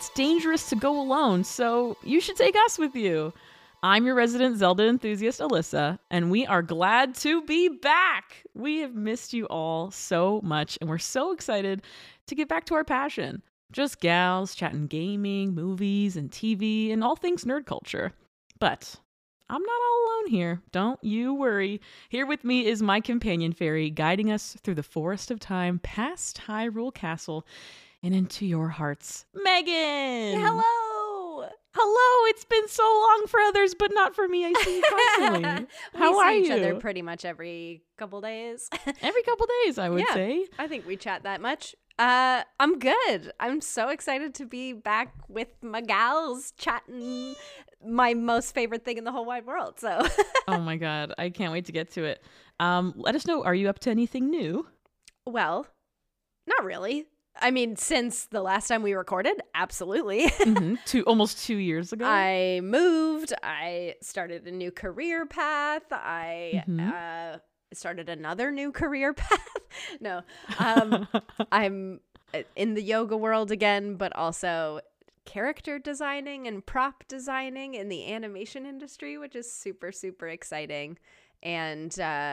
it's dangerous to go alone, so you should take us with you. I'm your resident Zelda enthusiast, Alyssa, and we are glad to be back. We have missed you all so much, and we're so excited to get back to our passion. Just gals chatting gaming, movies, and TV, and all things nerd culture. But I'm not all alone here. Don't you worry. Here with me is my companion fairy, guiding us through the forest of time, past Hyrule Castle, and into your hearts. Megan! Hello! Hello! It's been so long for others, but not for me. I see you constantly. How are you? We see each other pretty much every couple days. Every couple days, I would say. I think we chat that much. I'm good. I'm so excited to be back with my gals chatting my most favorite thing in the whole wide world. So, oh my God, I can't wait to get to it. Let us know, are you up to anything new? Well, not really. I mean, since the last time we recorded, absolutely. Almost 2 years ago. I moved. I started a new career path. I started another new career path. No, I'm in the yoga world again, but also character designing and prop designing in the animation industry, which is super, super exciting. And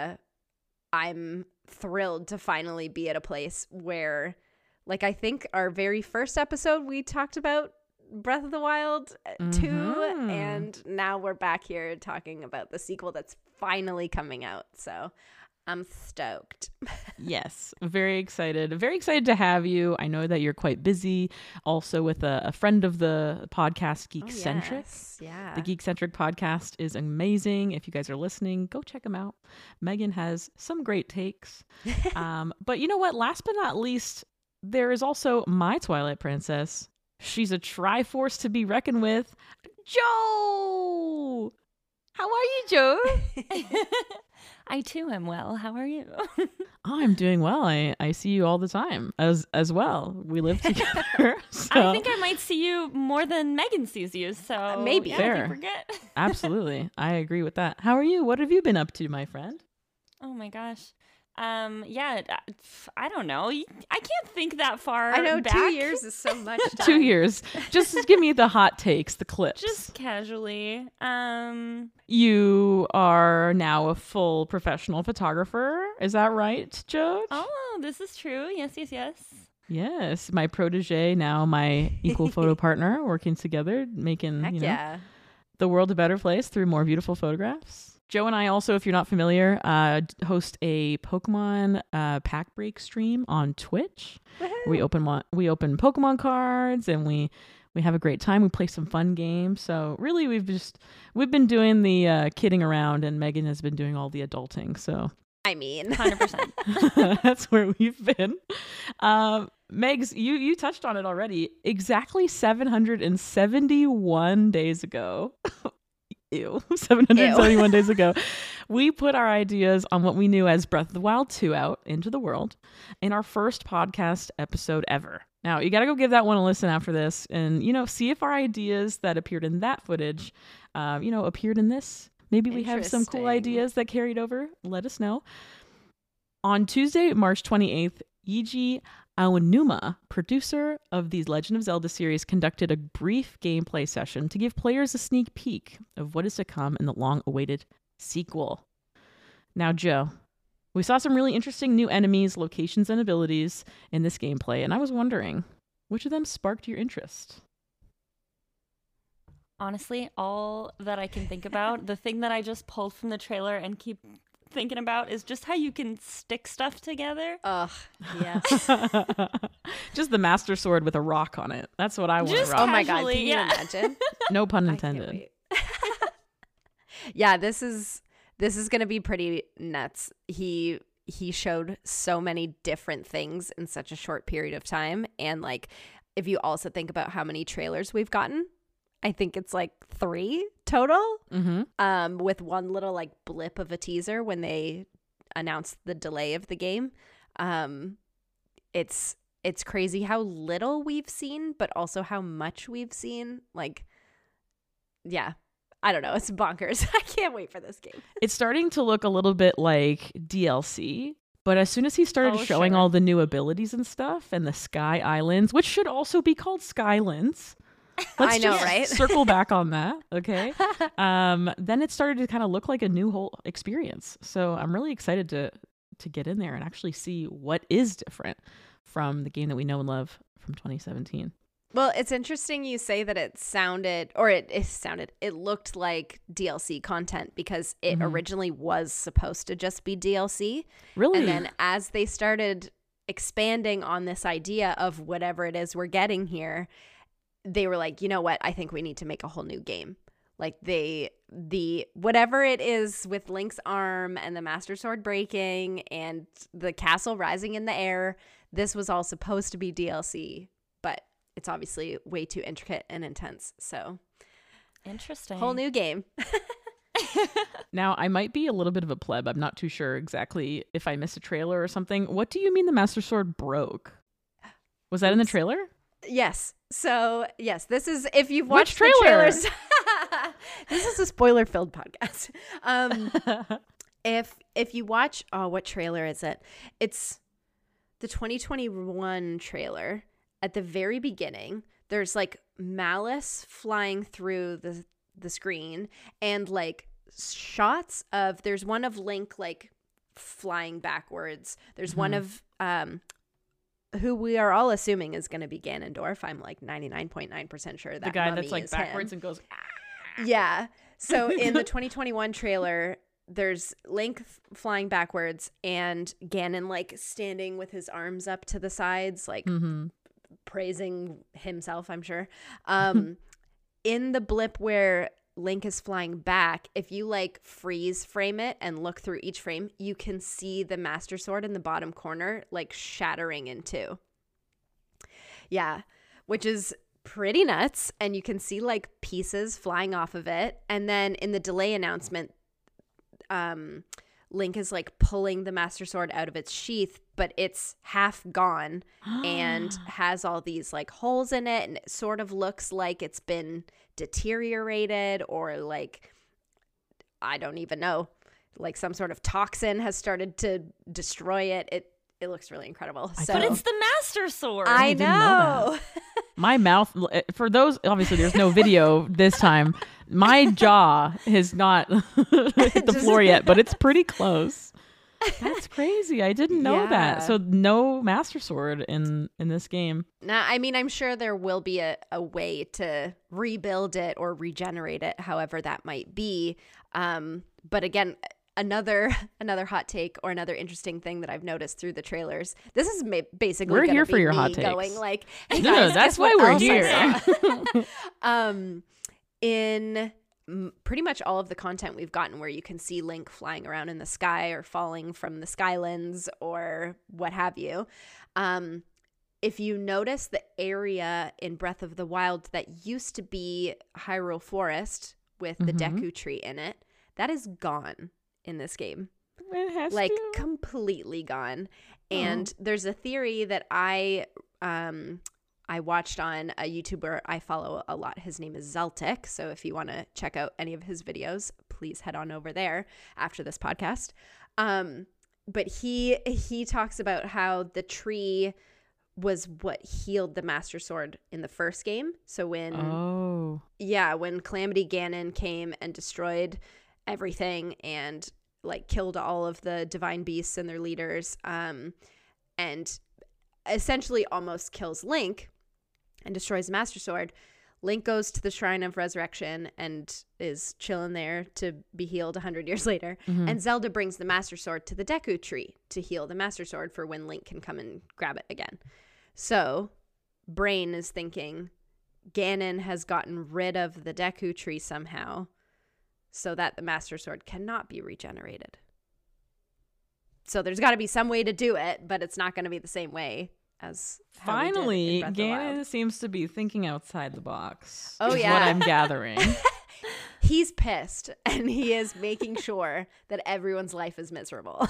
I'm thrilled to finally be at a place where, like, I think our very first episode, we talked about Breath of the Wild 2, and now we're back here talking about the sequel that's finally coming out. So I'm stoked. Yes, very excited. Very excited to have you. I know that you're quite busy, also with a friend of the podcast, Geekcentric. Yes. Yeah. The Geekcentric podcast is amazing. If you guys are listening, go check them out. Megan has some great takes. But you know what? Last but not least, there is also my Twilight Princess. She's a Triforce to be reckoned with. Joe! How are you, Joe? I too am well. How are you? I'm doing well. I see you all the time as well. We live together. So. I think I might see you more than Megan sees you. So maybe. Yeah, Fair. I forget. Absolutely. I agree with that. How are you? What have you been up to, my friend? Oh my gosh. Yeah, I don't know. I can't think that far. I know back. 2 years is so much time. 2 years. Just give me the hot takes, the clips. Just casually. You are now a full professional photographer. Is that right, Jode? Oh, this is true. Yes. Yes. My protege, now my equal photo partner, working together, making Heck the world a better place through more beautiful photographs. Joe and I also, if you're not familiar, host a Pokemon pack break stream on Twitch. Woohoo. We open Pokemon cards and we have a great time. We play some fun games. So really, we've been doing the kidding around, and Megan has been doing all the adulting. So I mean, 100%. that's where we've been. Megs, you touched on it already. Exactly 771 days ago. 771 days ago, we put our ideas on what we knew as Breath of the Wild 2 out into the world in our first podcast episode ever. Now, you got to go give that one a listen after this and, see if our ideas that appeared in that footage, appeared in this. Maybe we have some cool ideas that carried over. Let us know. On Tuesday, March 28th, Eiji Aonuma, producer of the Legend of Zelda series, conducted a brief gameplay session to give players a sneak peek of what is to come in the long-awaited sequel. Now, Joe, we saw some really interesting new enemies, locations, and abilities in this gameplay, and I was wondering, which of them sparked your interest? Honestly, all that I can think about, the thing that I just pulled from the trailer and keep thinking about is just how you can stick stuff together. Ugh, yes. Just the Master Sword with a rock on it. That's what I want to rock. Oh my God, can you imagine? No pun I can't intended. wait. Yeah, this is gonna be pretty nuts. He showed so many different things in such a short period of time, and like, if you also think about how many trailers we've gotten, I think it's like 3 total. With one little like blip of a teaser when they announced the delay of the game. It's crazy how little we've seen, but also how much we've seen. Like, yeah, I don't know. It's bonkers. I can't wait for this game. It's starting to look a little bit like DLC, but as soon as he started showing all the new abilities and stuff and the Sky Islands, which should also be called Skylands, Let's I know, just right? circle back on that, okay? Then it started to kind of look like a new whole experience. So I'm really excited to get in there and actually see what is different from the game that we know and love from 2017. Well, it's interesting you say that it looked like DLC content because it originally was supposed to just be DLC. Really? And then as they started expanding on this idea of whatever it is we're getting here, they were like, you know what? I think we need to make a whole new game. Like the whatever it is with Link's arm and the Master Sword breaking and the castle rising in the air, this was all supposed to be DLC, but it's obviously way too intricate and intense. So interesting. Whole new game. Now, I might be a little bit of a pleb. I'm not too sure exactly if I missed a trailer or something. What do you mean the Master Sword broke? Was that in the trailer? Yes. So, yes, this is, if you've watched Which the trailer? trailers. This is a spoiler-filled podcast. If you watch, what trailer is it? It's the 2021 trailer. At the very beginning, there's like malice flying through the screen and like shots of, there's one of Link like flying backwards. There's one of who we are all assuming is going to be Ganondorf. I'm like 99.9% sure that The guy mummy that's like is backwards him. and goes, Yeah. So in the 2021 trailer, there's Link flying backwards and Ganon like standing with his arms up to the sides, like praising himself, I'm sure. In the blip where Link is flying back, if you like freeze frame it and look through each frame, you can see the Master Sword in the bottom corner like shattering in two. Yeah, which is pretty nuts. And you can see like pieces flying off of it. And then in the delay announcement, Link is like pulling the Master Sword out of its sheath, but it's half gone and has all these like holes in it, and it sort of looks like it's been deteriorated, or like, I don't even know, like some sort of toxin has started to destroy it. It looks really incredible. But it's the Master Sword. I didn't know know. that. My mouth, for those, obviously there's no video this time. My jaw has not hit the floor yet, but it's pretty close. That's crazy. I didn't know that. So no Master Sword in this game. Now, I mean, I'm sure there will be a way to rebuild it or regenerate it, however that might be. But again, another hot take or another interesting thing that I've noticed through the trailers. This is basically we're gonna here be for your me hot takes. going like, hey No, guys, that's guess why what we're else I here. saw? In pretty much all of the content we've gotten where you can see Link flying around in the sky or falling from the Skylands or what have you. If you notice the area in Breath of the Wild that used to be Hyrule Forest with the Deku Tree in it, that is gone in this game. It has like to. completely gone. And there's a theory that I watched on a YouTuber I follow a lot. His name is Zeltic. So if you want to check out any of his videos, please head on over there after this podcast. But he talks about how the tree was what healed the Master Sword in the first game. So when Calamity Ganon came and destroyed everything and like killed all of the divine beasts and their leaders, and essentially almost kills Link and destroys the Master Sword, Link goes to the Shrine of Resurrection and is chilling there to be healed 100 years later. And Zelda brings the Master Sword to the Deku Tree to heal the Master Sword for when Link can come and grab it again. So Brain is thinking Ganon has gotten rid of the Deku Tree somehow so that the Master Sword cannot be regenerated. So there's got to be some way to do it, but it's not going to be the same way as Finally, how we did in Breath of the Wild. Ganon seems to be thinking outside the box. Oh, is yeah. what I'm gathering. He's pissed, and he is making sure that everyone's life is miserable.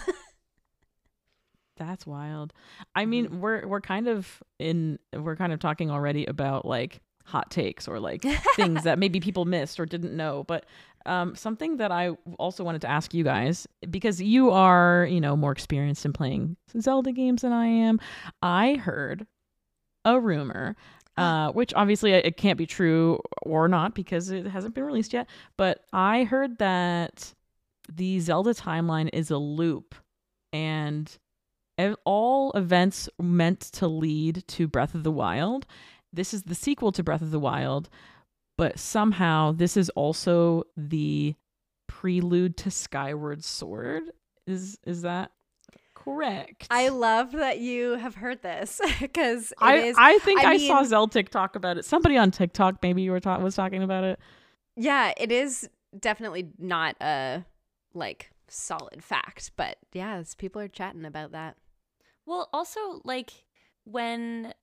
That's wild. I mean, we're kind of talking already about like hot takes or like things that maybe people missed or didn't know, but something that I also wanted to ask you guys, because you are, more experienced in playing Zelda games than I am. I heard a rumor which obviously it can't be true or not because it hasn't been released yet. But I heard that the Zelda timeline is a loop, and all events meant to lead to Breath of the Wild. This is the sequel to Breath of the Wild, but somehow this is also the prelude to Skyward Sword. Is that correct? I love that you have heard this because I think I saw Zeltic talk about it. Somebody on TikTok maybe was talking about it. Yeah, it is definitely not a like solid fact, but yeah, people are chatting about that. Well, also like when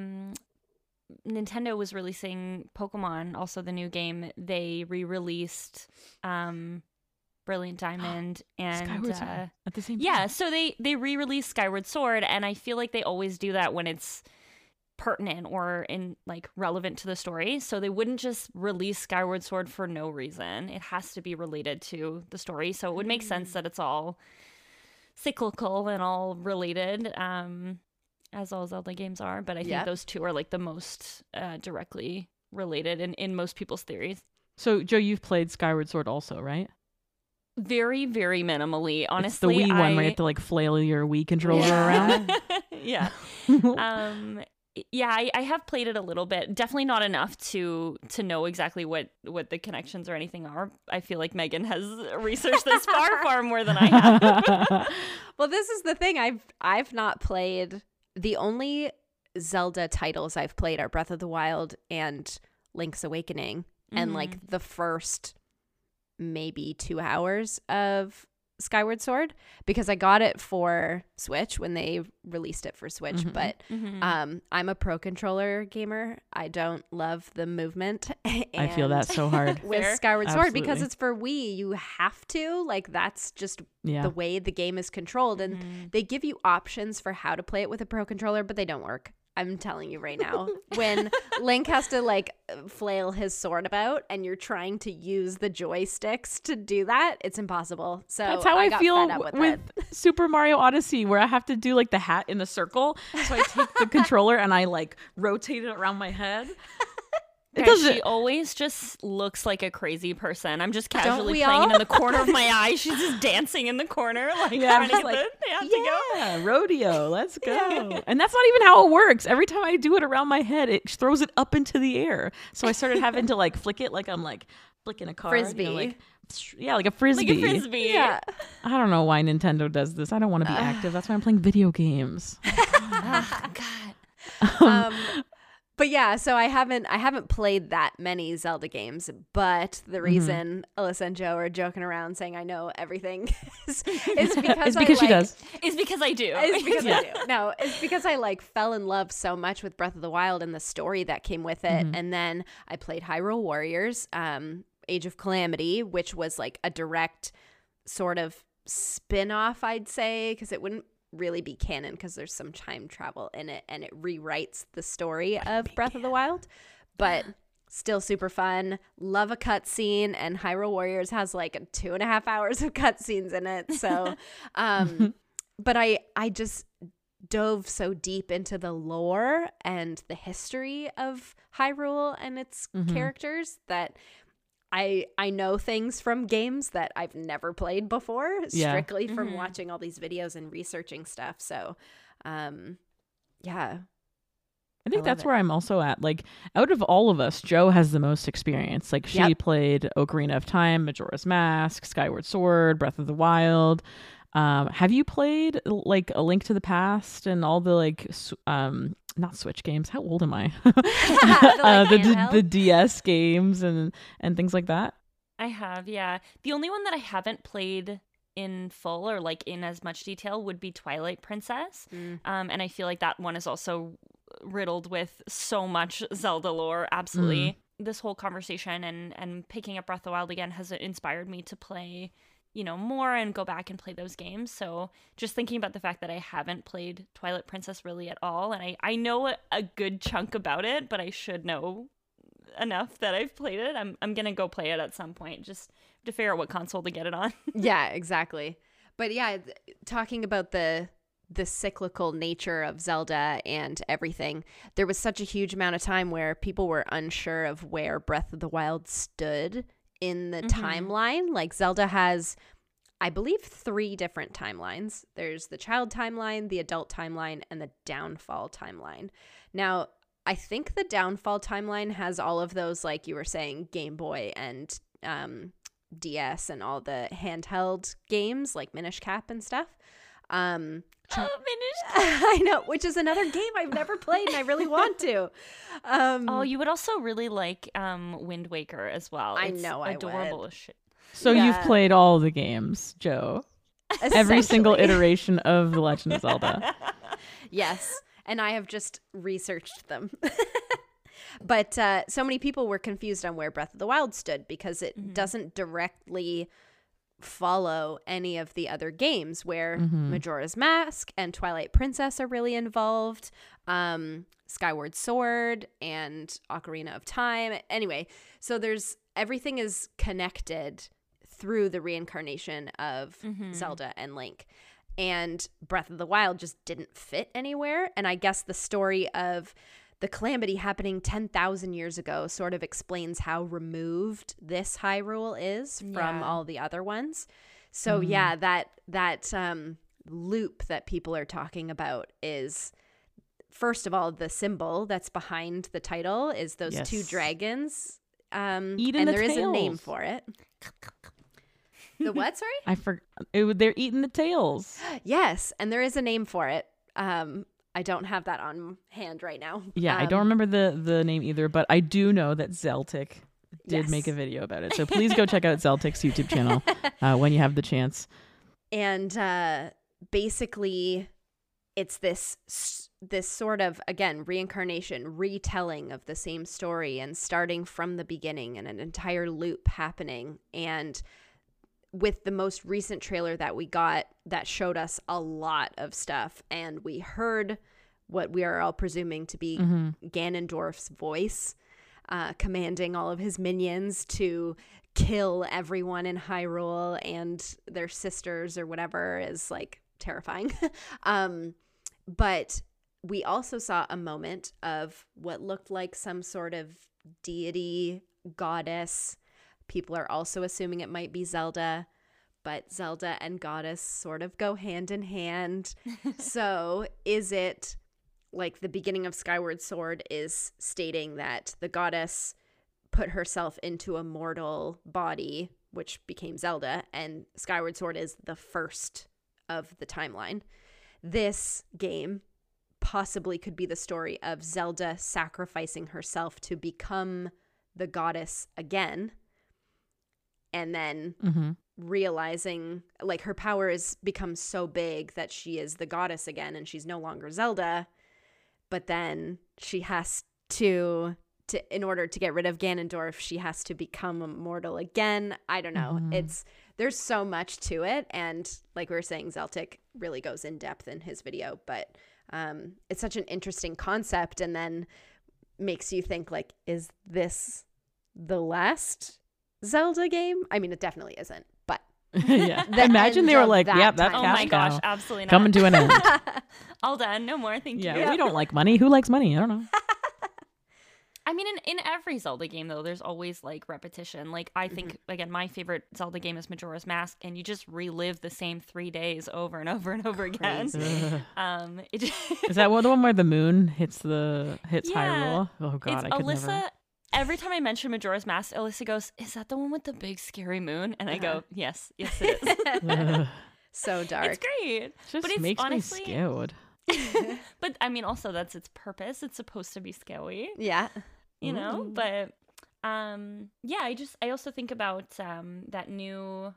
Nintendo was releasing Pokemon, also the new game, they re-released Brilliant Diamond and Skyward Sword at the same time. Yeah, so they re-released Skyward Sword, and I feel like they always do that when it's pertinent or in like relevant to the story. So they wouldn't just release Skyward Sword for no reason. It has to be related to the story. So it would make sense that it's all cyclical and all related, as all Zelda games are. But I think those two are like the most directly related in most people's theories. So Joe, you've played Skyward Sword also, right? Very, very minimally. Honestly, it's the Wii one where you have to like flail your Wii controller around. Yeah. Yeah, I have played it a little bit. Definitely not enough to know exactly what the connections or anything are. I feel like Megan has researched this far more than I have. Well, this is the thing. I've not played. The only Zelda titles I've played are Breath of the Wild and Link's Awakening, and like the first maybe 2 hours of Skyward Sword, because I got it for Switch when they released it for Switch. But I'm a Pro Controller gamer. I don't love the movement. I feel that so hard with Skyward Sword because it's for Wii. You have to, like, that's just the way the game is controlled, and they give you options for how to play it with a Pro Controller, but they don't work. I'm telling you right now, when Link has to like flail his sword about and you're trying to use the joysticks to do that, it's impossible. So that's how I feel with it. Super Mario Odyssey, where I have to do like the hat in the circle. So I take the controller and I like rotate it around my head. She always just looks like a crazy person. I'm just casually playing it in the corner of my eye. She's just dancing in the corner, like trying to get the to go. Rodeo, let's go. Yeah. And that's not even how it works. Every time I do it around my head, it throws it up into the air. So I started having to like flick it like I'm like flicking a card. Frisbee. You know, like a frisbee. Like a frisbee. Yeah. I don't know why Nintendo does this. I don't want to be active. That's why I'm playing video games. Oh, God. But yeah, so I haven't played that many Zelda games, but the reason Alyssa and Joe are joking around saying I know everything is because she does. It's because I do. It's because I do. No, it's because I like fell in love so much with Breath of the Wild and the story that came with it. And then I played Hyrule Warriors, Age of Calamity, which was like a direct sort of spin-off, I'd say, because it wouldn't really be canon because there's some time travel in it and it rewrites the story of Breath of the Wild, but still super fun. Love a cutscene, and Hyrule Warriors has like 2.5 hours of cutscenes in it. So, but I just dove so deep into the lore and the history of Hyrule and its characters that I know things from games that I've never played before, strictly from watching all these videos and researching stuff. So, yeah. I think that's where I'm also at. Like, out of all of us, Joe has the most experience. Like, she played Ocarina of Time, Majora's Mask, Skyward Sword, Breath of the Wild. Have you played like A Link to the Past and all the like not Switch games? How old am I? the DS games and things like that? I have, yeah. The only one that I haven't played in full or like in as much detail would be Twilight Princess. And I feel like that one is also riddled with so much Zelda lore. Absolutely. This whole conversation and picking up Breath of the Wild again has inspired me to play, you know, more and go back and play those games. So just thinking about the fact that I haven't played Twilight Princess really at all, and I know a good chunk about it, but I should know enough that I've played it. I'm gonna go play it at some point just to figure out what console to get it on. Yeah, exactly. But yeah, talking about the the cyclical nature of Zelda and everything, there was such a huge amount of time where people were unsure of where Breath of the Wild stood in the timeline. Like Zelda has, I believe, 3 different timelines. There's the child timeline, the adult timeline, and the downfall timeline. Now, I think the downfall timeline has all of those, like you were saying, Game Boy and DS and all the handheld games like Minish Cap and stuff. Minish Cap. I know, which is another game I've never played and I really want to. Oh, you would also really like Wind Waker as well. I It's know I adorable would. as shit. So Yeah. you've played all the games, Joe. Every single Essentially. iteration of The Legend of Zelda. Yes, and I have just researched them. But so many people were confused on where Breath of the Wild stood because it doesn't directly follow any of the other games where Majora's Mask and Twilight Princess are really involved, Skyward Sword and Ocarina of Time. Anyway, so everything is connected through the reincarnation of Zelda and Link. And Breath of the Wild just didn't fit anywhere. And I guess the story of the calamity happening 10,000 years ago sort of explains how removed this Hyrule is from all the other ones. So yeah, that loop that people are talking about is, first of all, the symbol that's behind the title is those 2 dragons. Eating and the there is a name tails. for it. The what? Sorry? I forgot. They're eating the tails. Yes, and there is a name for it. I don't have that on hand right now. Yeah, I don't remember the name either, but I do know that Zeltic did Yes. make a video about it. So please go check out Zeltic's YouTube channel when you have the chance. And basically, it's this sort of, again, reincarnation, retelling of the same story and starting from the beginning and an entire loop happening. And with the most recent trailer that we got, that showed us a lot of stuff, and we heard what we are all presuming to be Ganondorf's voice, commanding all of his minions to kill everyone in Hyrule and their sisters or whatever, is like terrifying. But we also saw a moment of what looked like some sort of deity, goddess. People are also assuming it might be Zelda, but Zelda and goddess sort of go hand in hand. So is it like the beginning of Skyward Sword is stating that the goddess put herself into a mortal body, which became Zelda, and Skyward Sword is the first of the timeline. This game possibly could be the story of Zelda sacrificing herself to become the goddess again, and then realizing like her power has become so big that she is the goddess again and she's no longer Zelda, but then she has to in order to get rid of Ganondorf, she has to become immortal again. I don't know. There's so much to it, and like we were saying, Zeltic really goes in depth in his video, but it's such an interesting concept, and then makes you think like, is this the last Zelda game? I mean, it definitely isn't, but Yeah. Imagine they were like, yep, that's Oh cash my gosh, cow. absolutely not. Coming to an end. All done. No more. Thank you. Yeah, we don't like money. Who likes money? I don't know. I mean, in every Zelda game, though, there's always, like, repetition. Like, I think, again, my favorite Zelda game is Majora's Mask, and you just relive the same 3 days over and over and over again. Is that the one where the moon hits Yeah. Hyrule? Oh, God, It's I could Alyssa. never. Every time I mention Majora's Mask, Alyssa goes, "Is that the one with the big scary moon?" And I go, "Yes, it is." So dark. It's great. It just But it's makes honestly- me scared. But I mean, also that's its purpose. It's supposed to be scary, Yeah. you know. But yeah, I also think about that new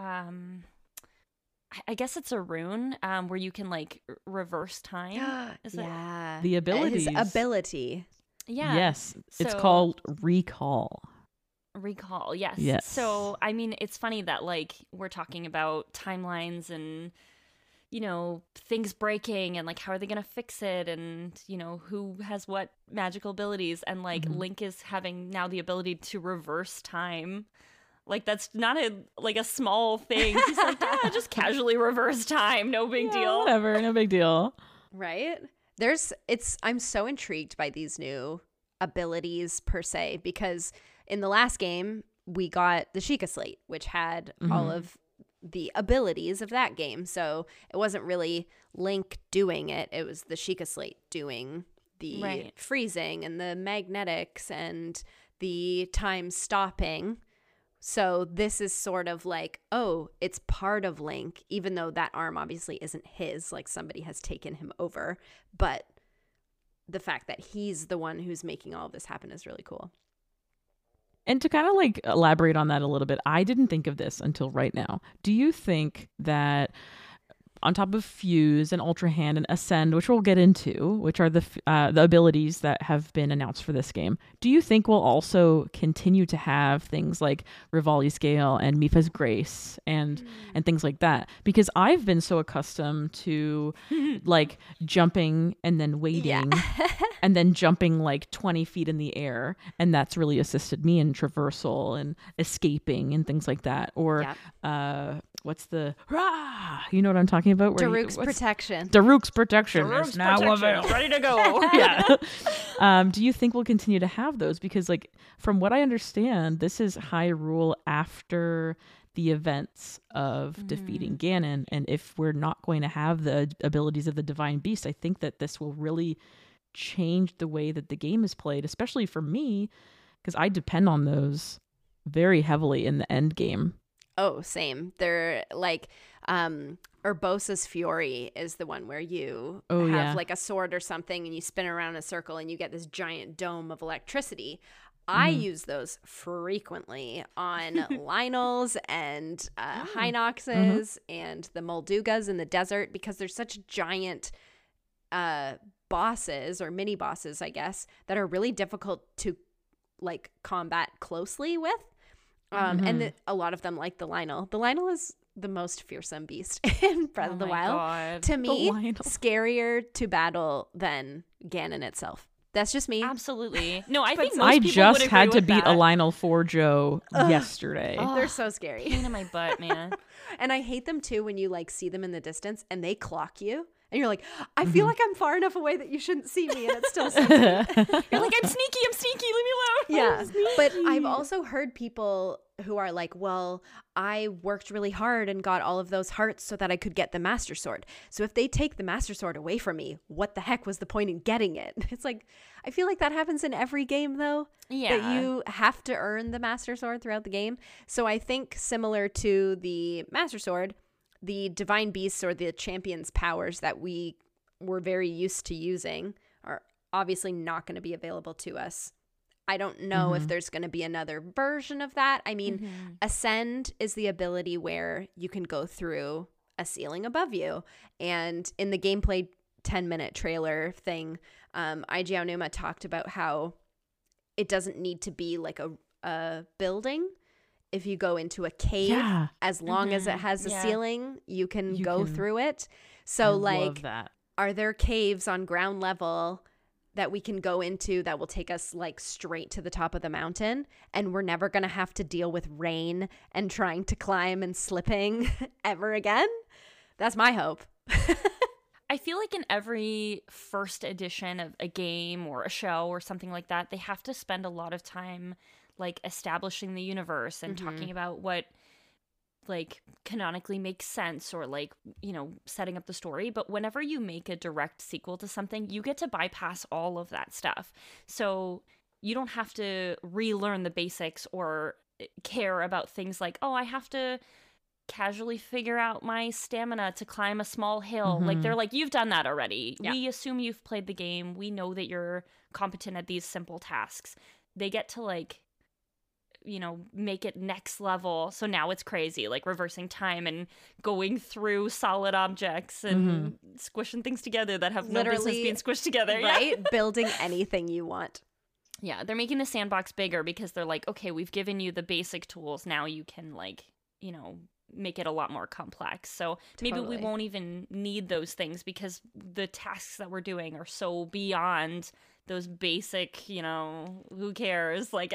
I guess it's a rune where you can like reverse time. Is it? Yeah. The abilities. His ability. Yeah. Yes. It's So- called Recall. Recall, yes. Yes. So, I mean, it's funny that, like, we're talking about timelines and, you know, things breaking and, like, how are they going to fix it and, you know, who has what magical abilities. And, like, Link is having now the ability to reverse time. Like, that's not a small thing. He's like, just casually reverse time. No big deal. Whatever, no big deal. Right? I'm so intrigued by these new abilities per se, because in the last game we got the Sheikah Slate, which had all of the abilities of that game. So it wasn't really Link doing it. It was the Sheikah Slate doing the freezing and the magnetics and the time stopping. So this is sort of like, oh, it's part of Link, even though that arm obviously isn't his, like somebody has taken him over. But the fact that he's the one who's making all of this happen is really cool. And to kind of like elaborate on that a little bit, I didn't think of this until right now. Do you think that on top of Fuse and Ultra Hand and Ascend, which we'll get into, which are the abilities that have been announced for this game, do you think we'll also continue to have things like Rivali's Gale and Mipha's Grace and things like that? Because I've been so accustomed to like jumping and then waiting and then jumping like 20 feet in the air, and that's really assisted me in traversal and escaping and things like that. Or what's the you know what I'm talking about? Daruk's Protection. Daruk's Protection is now available. Ready to go. Yeah. Do you think we'll continue to have those? Because like from what I understand, this is Hyrule after the events of defeating Ganon, and if we're not going to have the abilities of the Divine Beast, I think that this will really change the way that the game is played, especially for me, because I depend on those very heavily in the end game. Oh, same. They're like Urbosa's Fury is the one where you have like a sword or something and you spin around in a circle and you get this giant dome of electricity. I use those frequently on Lynels and Hinoxes and the Moldugas in the desert, because they're such giant bosses or mini bosses, I guess, that are really difficult to like combat closely with. And a lot of them, like the Lynel. The Lynel is the most fearsome beast in Breath of the Wild. God. To me, scarier to battle than Ganon itself. That's just me. Absolutely. No, I think most I people just would agree had to with beat that. a Lynel for Joe yesterday. They're so scary. Pain in my butt, man. And I hate them too when you like see them in the distance and they clock you. And you're like, I feel like I'm far enough away that you shouldn't see me, and it's still sees me. You're like, I'm sneaky, leave me alone. Yeah. But I've also heard people who are like, well, I worked really hard and got all of those hearts so that I could get the Master Sword. So if they take the Master Sword away from me, what the heck was the point in getting it? It's like, I feel like that happens in every game, though. Yeah. That you have to earn the Master Sword throughout the game. So I think similar to the Master Sword, the Divine Beasts or the Champion's powers that we were very used to using are obviously not going to be available to us. I don't know if there's going to be another version of that. I mean, Ascend is the ability where you can go through a ceiling above you. And in the gameplay 10-minute trailer thing, IG Aonuma talked about how it doesn't need to be like a building. If you go into a cave, as long as it has a ceiling, you can go through it. So like, are there caves on ground level that we can go into that will take us like straight to the top of the mountain, and we're never going to have to deal with rain and trying to climb and slipping ever again? That's my hope. I feel like in every first edition of a game or a show or something like that, they have to spend a lot of time like establishing the universe and talking about what like canonically makes sense, or like, you know, setting up the story. But whenever you make a direct sequel to something, you get to bypass all of that stuff. So you don't have to relearn the basics or care about things like, oh, I have to casually figure out my stamina to climb a small hill. Like, they're like, you've done that already. Yeah. We assume you've played the game. We know that you're competent at these simple tasks. They get to like, you know, make it next level. So now it's crazy, like reversing time and going through solid objects and squishing things together that have no business being squished together. Right? Building anything you want. Yeah, they're making the sandbox bigger because they're like, okay, we've given you the basic tools. Now you can like, you know, make it a lot more complex. So maybe we won't even need those things because the tasks that we're doing are so beyond those basic, you know, who cares? Like,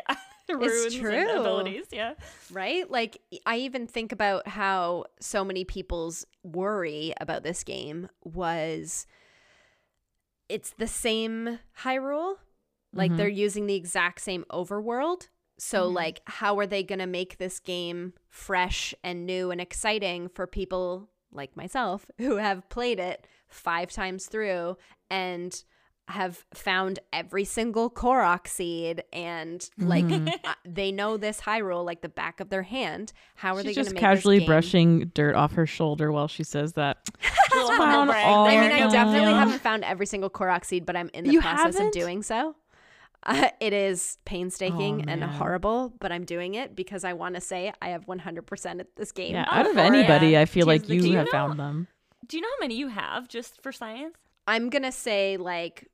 runes true. and abilities. Yeah. Right? Like, I even think about how so many people's worry about this game was it's the same Hyrule. Like, they're using the exact same overworld. So, like, how are they going to make this game fresh and new and exciting for people like myself who have played it 5 times through and have found every single Korok seed and like they know this Hyrule like the back of their hand. How are they going to make casually this game? brushing dirt off her shoulder while she says that? Little found humble brag all- I there. mean, I Yeah. definitely Yeah. haven't found every single Korok seed, but I'm in the You process haven't? of doing so. It is painstaking and man. horrible, but I'm doing it because I want to say I have 100% at this game. Yeah, Oh, out of for anybody, ya. I feel like Do you you have know- found them. Do you know how many you have, just for science? I'm going to say like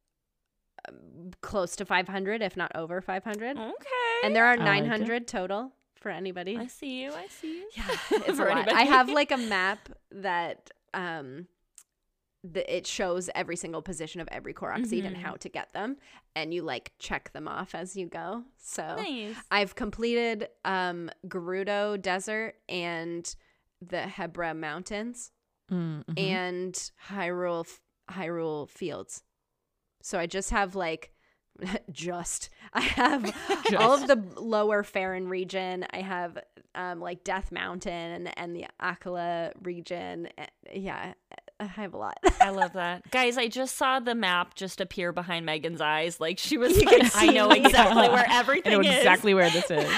close to 500, if not over 500. Okay. And there are like it. 900 total for anybody. I see you. I see you. Yeah, it's a For lot. anybody. I have like a map that it shows every single position of every Korok seed and how to get them, and you like check them off as you go. So Nice. I've completed Gerudo Desert and the Hebra Mountains Mm-hmm. and Hyrule Fields. So I just have like I have all of the lower Faron region. I have like Death Mountain and the Akala region. Yeah, I have a lot. I love that. Guys, I just saw the map just appear behind Megan's eyes. Like she was You like, can I see know me. exactly where I everything know is. exactly where this is.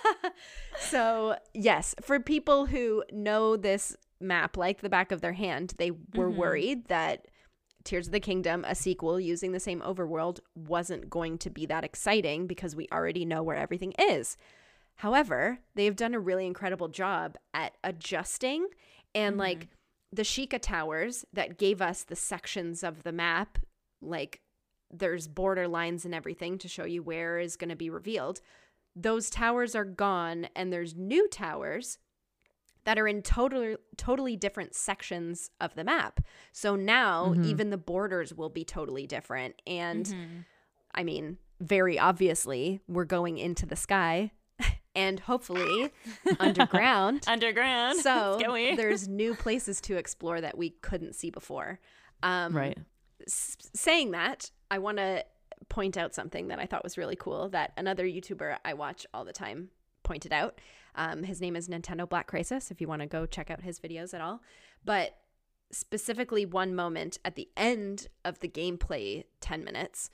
So yes, for people who know this map like the back of their hand, they were worried that Tears of the Kingdom, a sequel using the same overworld, wasn't going to be that exciting because we already know where everything is. However, they've done a really incredible job at adjusting and like the Sheikah Towers that gave us the sections of the map, like there's border lines and everything to show you where is going to be revealed. Those towers are gone and there's new towers that are in totally different sections of the map. So now even the borders will be totally different. And I mean, very obviously, we're going into the sky and hopefully underground. Underground. So Let's go. there's new places to explore that we couldn't see before. Right. Saying that, I want to point out something that I thought was really cool that another YouTuber I watch all the time pointed out. His name is Nintendo Black Crisis, if you want to go check out his videos at all. But specifically one moment at the end of the gameplay 10 minutes,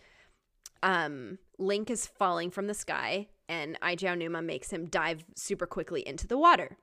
Link is falling from the sky and Ai Numa makes him dive super quickly into the water.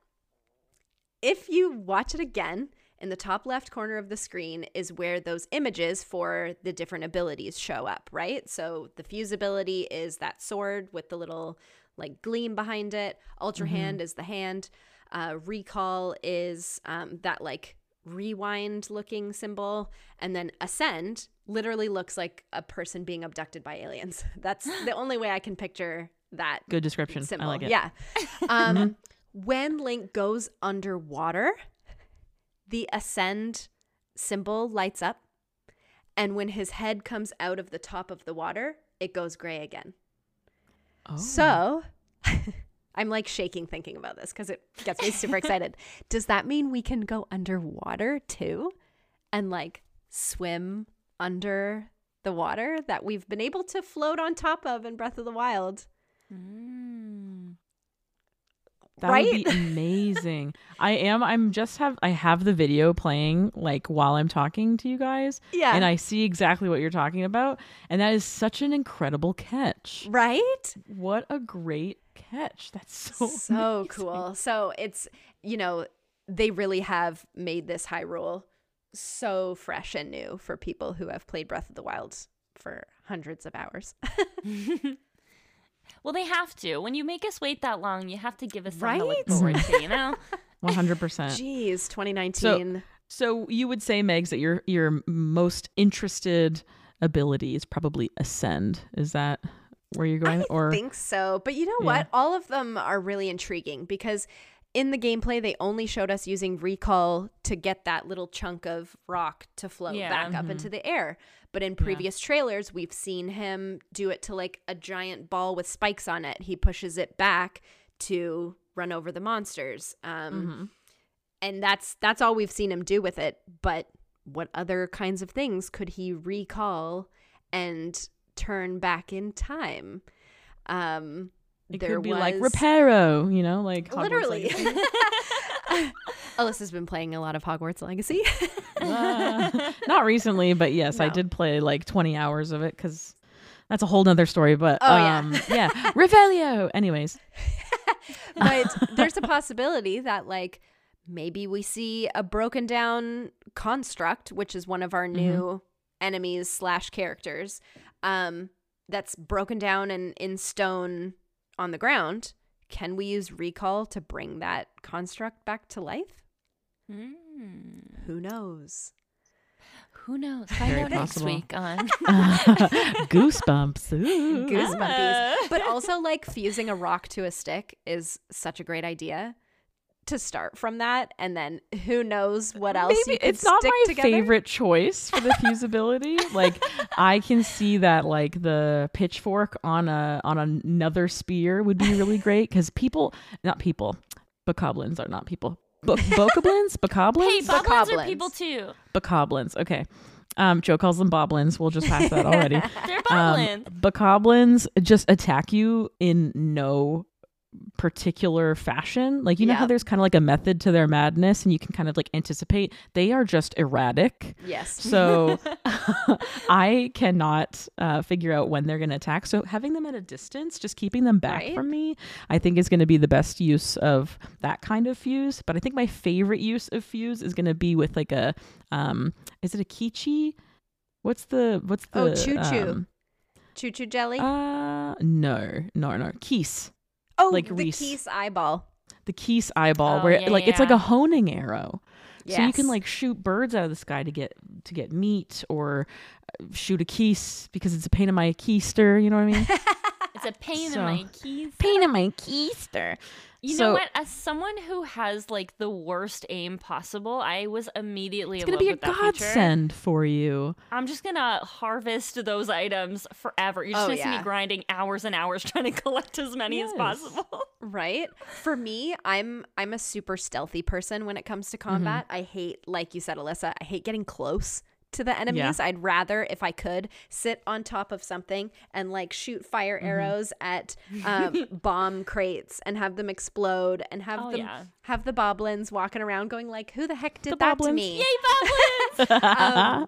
If you watch it again, in the top left corner of the screen is where those images for the different abilities show up, right? So the fuse ability is that sword with the little like gleam behind it. Ultra hand is the hand. Recall is that like rewind looking symbol. And then ascend literally looks like a person being abducted by aliens. That's the only way I can picture that Good description. symbol. I like it. Yeah. When Link goes underwater, the ascend symbol lights up. And when his head comes out of the top of the water, it goes gray again. Oh. So I'm like shaking thinking about this because it gets me super excited. Does that mean we can go underwater too and like swim under the water that we've been able to float on top of in Breath of the Wild? That would be amazing. I have the video playing like while I'm talking to you guys. Yeah. And I see exactly what you're talking about. And that is such an incredible catch. Right? What a great catch. That's so amazing. Cool. So it's, they really have made this Hyrule so fresh and new for people who have played Breath of the Wild for hundreds of hours. Well, they have to. When you make us wait that long, you have to give us something Right? to look forward to, 100%. Jeez, 2019. So you would say, Megs, that your most interested ability is probably Ascend. Is that where you're going? I think so. But you know what? All of them are really intriguing because in the gameplay, they only showed us using recall to get that little chunk of rock to float back up into the air. But in previous trailers, we've seen him do it to like a giant ball with spikes on it. He pushes it back to run over the monsters. And that's all we've seen him do with it. But what other kinds of things could he recall and turn back in time? It could be like Reparo, you know, like Hogwarts literally. Legacy. Alyssa's been playing a lot of Hogwarts Legacy. Not recently, but yes, I did play like 20 hours of it because that's a whole nother story. But yeah, Revelio. Anyways, but there's a possibility that like maybe we see a broken down construct, which is one of our new enemies / characters, that's broken down and in stone on the ground. Can we use recall to bring that construct back to life? Who knows? Who knows? Find out next week on Goosebumps. Ooh. Goosebumpies. But also like fusing a rock to a stick is such a great idea to start from that, and then who knows what else you could it's not stick my together. favorite choice for the fusibility. Like I can see that like the pitchfork on another spear would be really great because bokoblins are not people. Bokoblins? Bokoblins? Hey, bokoblins are people too. Bokoblins, okay. Joe calls them boblins. We'll just pass that already. They're boblins. Bokoblins just attack you in no particular fashion. Like, you know how there's kind of like a method to their madness and you can kind of like anticipate. They are just erratic. Yes. So I cannot figure out when they're going to attack. So having them at a distance, just keeping them back from me, I think is going to be the best use of that kind of fuse. But I think my favorite use of fuse is going to be with like a, is it a Kichi? What's the Choo-choo. Choo-choo jelly? No. Keese. Oh, like the Reese. Keese eyeball. The Keese eyeball, where it's like a honing arrow. Yes. So you can like shoot birds out of the sky to get meat, or shoot a Keese because it's a pain in my keister. You know what I mean? It's a pain in my keys. Pain in my keister. You know what? As someone who has like the worst aim possible, I was immediately in love with that feature. It's gonna be a godsend for you. I'm just gonna harvest those items forever. You're just gonna see me grinding hours and hours trying to collect as many as possible. Right? For me, I'm a super stealthy person when it comes to combat. I hate, like you said, Alyssa, I hate getting close to the enemies. I'd rather, if I could, sit on top of something and like shoot fire arrows at bomb crates and have them explode and have have the boblins walking around going like, who the heck did that to me? Yay, boblins!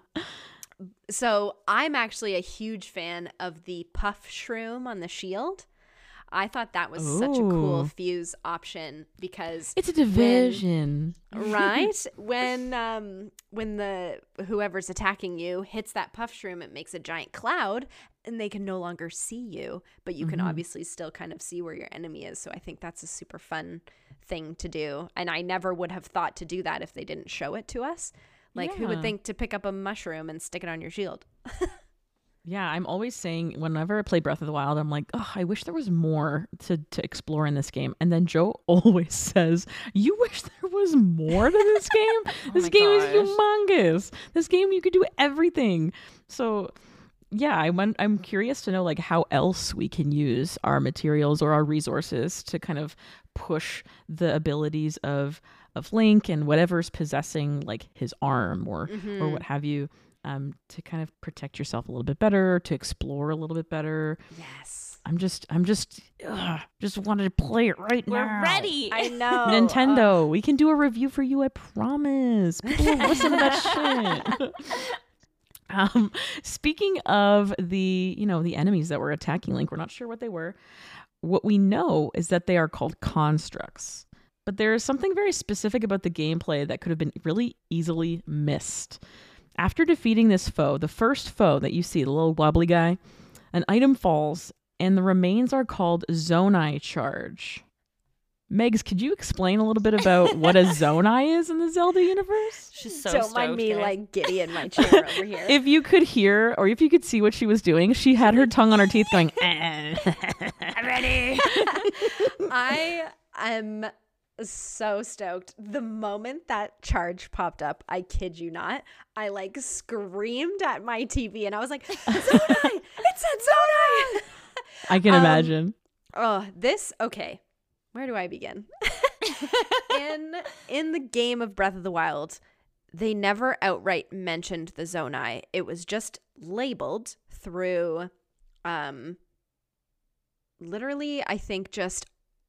So I'm actually a huge fan of the puff shroom on the shield. I thought that was such a cool fuse option because it's a division, right? When the whoever's attacking you hits that puff shroom, it makes a giant cloud, and they can no longer see you, but you can obviously still kind of see where your enemy is. So I think that's a super fun thing to do, and I never would have thought to do that if they didn't show it to us. Like, who would think to pick up a mushroom and stick it on your shield? Yeah, I'm always saying whenever I play Breath of the Wild, I'm like, oh, I wish there was more to explore in this game. And then Joe always says, you wish there was more to this game? This game is humongous. This game, you could do everything. So yeah, I'm curious to know like how else we can use our materials or our resources to kind of push the abilities of Link and whatever's possessing like his arm or what have you. To kind of protect yourself a little bit better, to explore a little bit better. Yes. I'm just wanted to play it right now. We're ready. I know. Nintendo, we can do a review for you, I promise. People will listen to that shit. Speaking of the enemies that were attacking Link, we're not sure what they were. What we know is that they are called constructs. But there is something very specific about the gameplay that could have been really easily missed. After defeating this foe, the first foe that you see, the little wobbly guy, an item falls, and the remains are called Zonai charge. Megs, could you explain a little bit about what a Zonai is in the Zelda universe? She's so Don't mind me like giddy in my chair over here. If you could hear, or if you could see what she was doing, she had her tongue on her teeth going, I'm ready. I am so stoked. The moment that charge popped up, I kid you not, I like screamed at my TV and I was like, Zonai! It said Zonai! I can imagine. Oh, okay. Where do I begin? In the game of Breath of the Wild, they never outright mentioned the Zonai. It was just labeled through literally, I think, just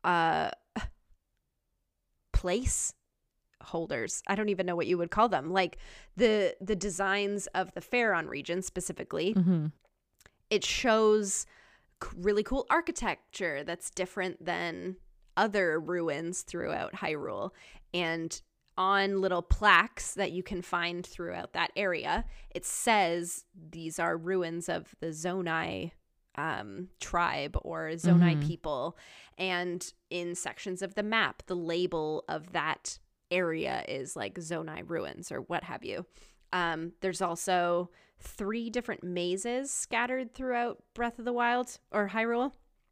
place holders. I don't even know what you would call them. Like the designs of the Faron region specifically. Mm-hmm. It shows really cool architecture that's different than other ruins throughout Hyrule. And on little plaques that you can find throughout that area, it says these are ruins of the Zonai tribe or Zonai people. And in sections of the map, the label of that area is like Zonai ruins or what have you. There's also 3 different mazes scattered throughout Breath of the Wild or Hyrule.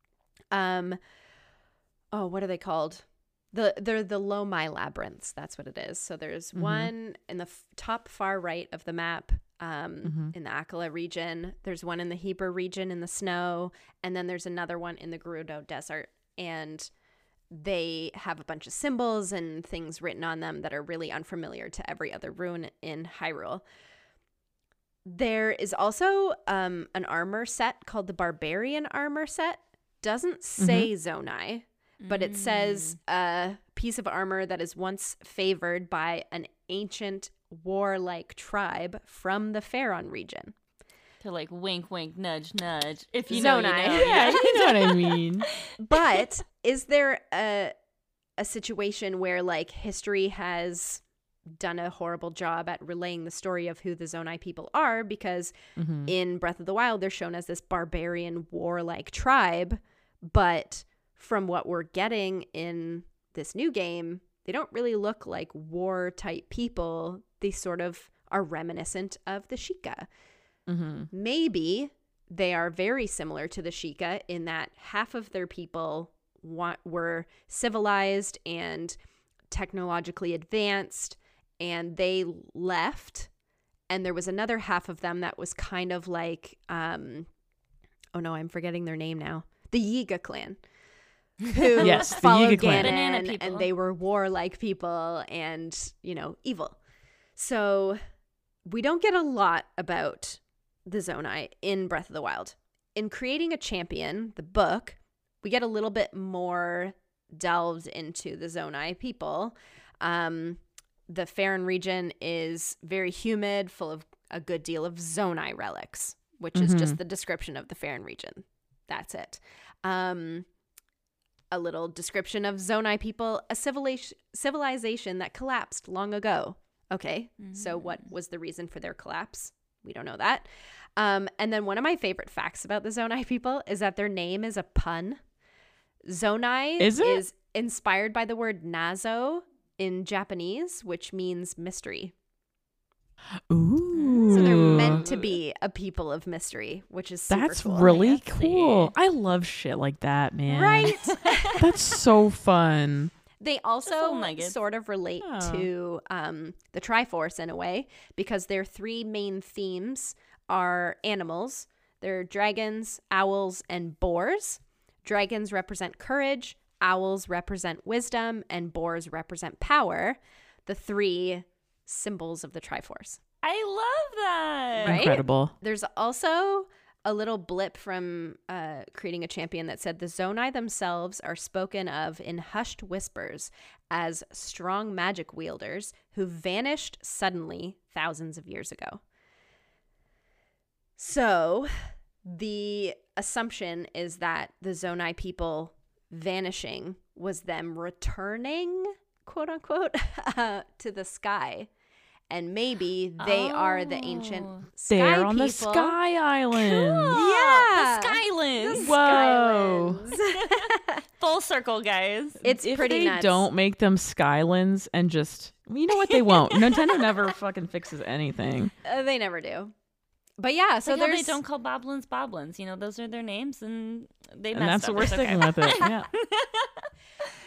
What are they called? They're the Lomai labyrinths. That's what it is. So there's one in the top far right of the map in the Akala region. There's one in the Heber region in the snow. And then there's another one in the Gerudo Desert. And they have a bunch of symbols and things written on them that are really unfamiliar to every other ruin in Hyrule. There is also an armor set called the Barbarian armor set. Doesn't say Zonai, but it says a piece of armor that is once favored by an ancient warlike tribe from the Faron region. To like wink, wink, nudge, nudge. If you know, Zonai. you know. Yeah, you know what I mean. But is there a situation where like history has done a horrible job at relaying the story of who the Zonai people are? Because in Breath of the Wild, they're shown as this barbarian warlike tribe, but from what we're getting in this new game, they don't really look like war type people. They sort of are reminiscent of the Sheikah. Maybe they are very similar to the Sheikah in that half of their people were civilized and technologically advanced, and they left, and there was another half of them that was kind of like I'm forgetting their name now, the Yiga clan, who Yes, the followed Yiga clan. Banana Ganon, people. and they were warlike people and evil. So we don't get a lot about the Zonai in Breath of the Wild. In Creating a Champion, the book, we get a little bit more delved into the Zonai people. The Faron region is very humid, full of a good deal of Zonai relics, which is just the description of the Faron region. That's it. A little description of Zonai people, a civilization that collapsed long ago. Okay, so what was the reason for their collapse? We don't know that. And then one of my favorite facts about the Zonai people is that their name is a pun. Zonai is inspired by the word Nazo in Japanese, which means mystery. Ooh. So they're meant to be a people of mystery, which is super That's cool. really Fancy. cool. I love shit like that, man. Right? That's so fun. They also little nuggets. sort of relate Oh. to the Triforce in a way, because their 3 main themes are animals. They're dragons, owls, and boars. Dragons represent courage, owls represent wisdom, and boars represent power. The 3 symbols of the Triforce. I love that. Right? Incredible. There's also a little blip from Creating a Champion that said the Zonai themselves are spoken of in hushed whispers as strong magic wielders who vanished suddenly thousands of years ago. So the assumption is that the Zonai people vanishing was them returning, quote unquote, to the sky. And maybe they are the ancient sky They're on people. the Sky Island. Yeah. The Skylands. Whoa. Skylands. Full circle, guys. It's If pretty they nuts. don't make them Skylands and just, you know what, they won't. Nintendo never fucking fixes anything. They never do. But yeah, so Like how there's they don't call Boblins Boblins. You know, those are their names, and they And messed that's up. what we're It's sticking okay. with it. Yeah.